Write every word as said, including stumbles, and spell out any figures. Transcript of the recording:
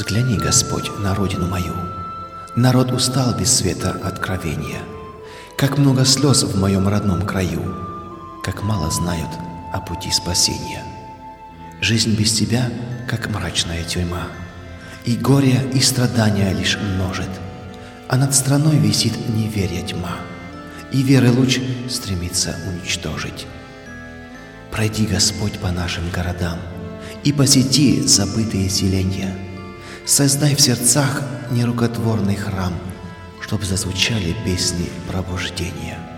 Взгляни, Господь, на родину мою. Народ устал без света откровения. Как много слез в моем родном краю, как мало знают о пути спасения. Жизнь без тебя, как мрачная тюрьма, и горе, и страдания лишь множит, а над страной висит неверие тьма, и веры луч стремится уничтожить. Пройди, Господь, по нашим городам и посети забытые селенья. Создай в сердцах нерукотворный храм, чтоб зазвучали песни пробуждения.